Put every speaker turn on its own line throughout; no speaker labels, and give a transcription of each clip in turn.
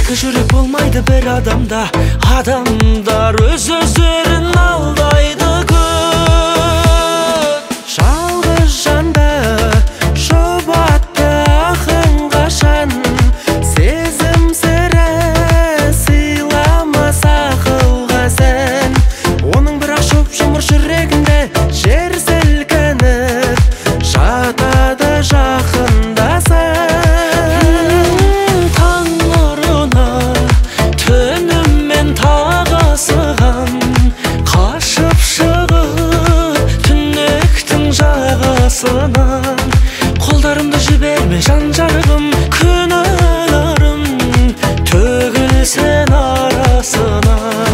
Екі жүрек болмайды бір адамда, адамдар өз-өздерін алдайды көп. Жалғыз жанды жұбатты ақын қашан, сезім сірі сыйламас ақылға сән. Оның бірақ жұп-жұмыр жүрегінде жер сілкініп жатады жақындаса. Таң нұрына түнімен тағасыған, қашып шығып түнектің жағасынан. Қолдарымды жіберме жан жарығым, күнәларым төгілсін арасына.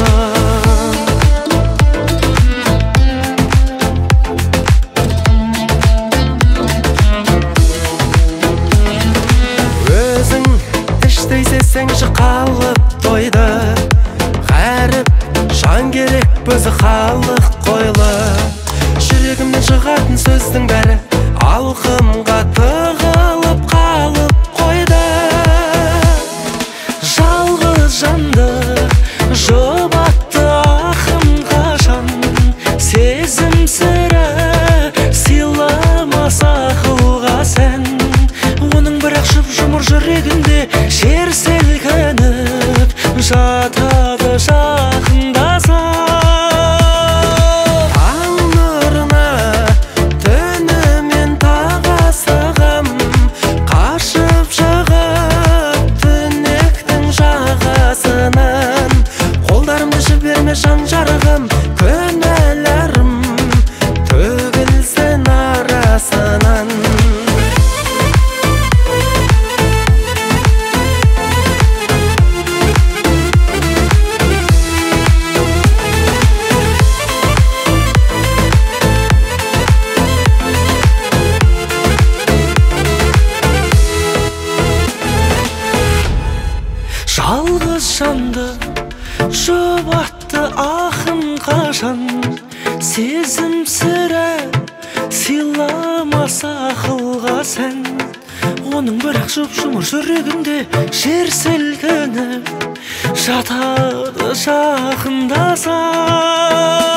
Өзің іштей сезсеңші қалып тойды, ғәріп жан керек бізі халық қойлы. Жүрегімнен шығатын сөздің бәрі алқымға тығылып қалып қойды. Жалғыз жанды жұбатты ақын қашан, сезім сірі сыйламас ақылға сән. Оның бірақ жұп-жұмыр жүрегінде жер сілкініп жатады жақындаса. Таң нұрына түнімен тағасығам, қашып шығып түнектің жағасынан. Қолдарымды жіберме жан жарығым, күнәларым төгілсін арасынан. Жалғыз жанды жұбатты ақын қашан, сезім сірі сыйламас ақылға сән. Оның бірақ жұп-жұмыр жүрегінде жер сілкініп жатады жақындаса.